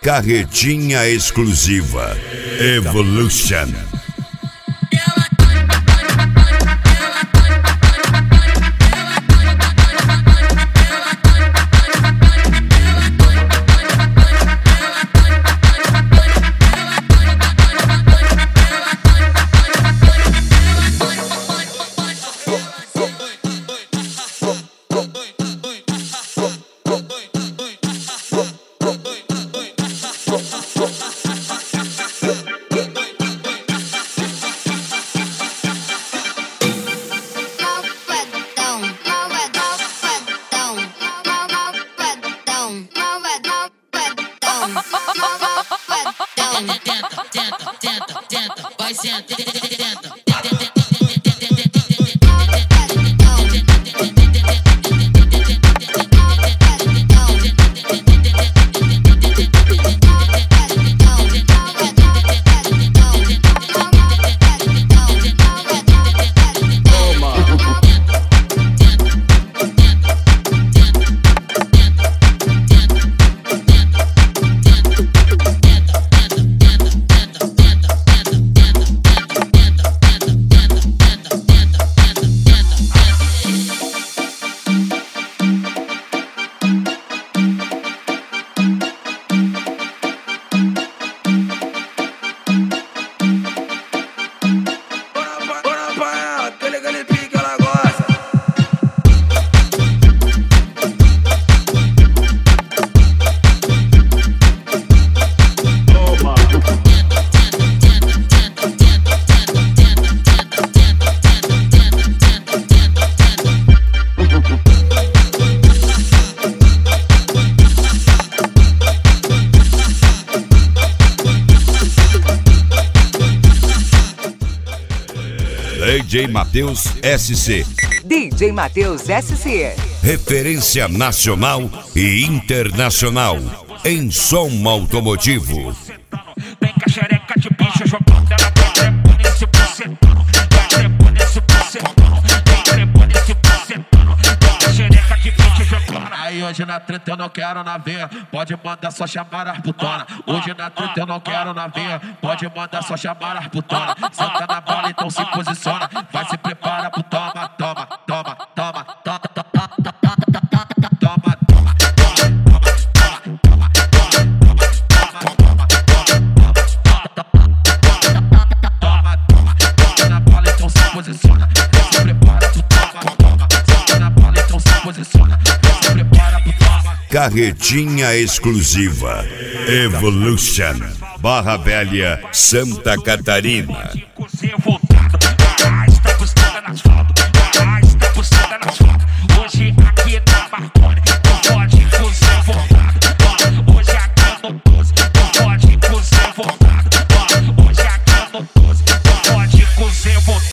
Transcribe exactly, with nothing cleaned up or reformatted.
Carretinha exclusiva Evolution. Vai sentar, D J Matheus S C. D J Matheus S C. Referência nacional e internacional em som automotivo. Vem com a xereca de bicho jogando ela trepa nesse bucetão. Trepa nesse bucetão. Trepa nesse bucetão. Vem com a xereca de bicho jogando. Aí hoje na treta eu não quero na veia, pode mandar só chamar as putona. Hoje na treta eu não quero na veia, pode mandar só chamar as putona. Senta na bola, então se posiciona. Vai se prepara pro toma, toma, toma, toma, toma, toma, toma, toma. Posiciona, se prepara pro toma, toma. Senta na bola, então se posiciona. Se prepara pro toma. Carretinha exclusiva Evolution, Barra Velha, Santa Catarina.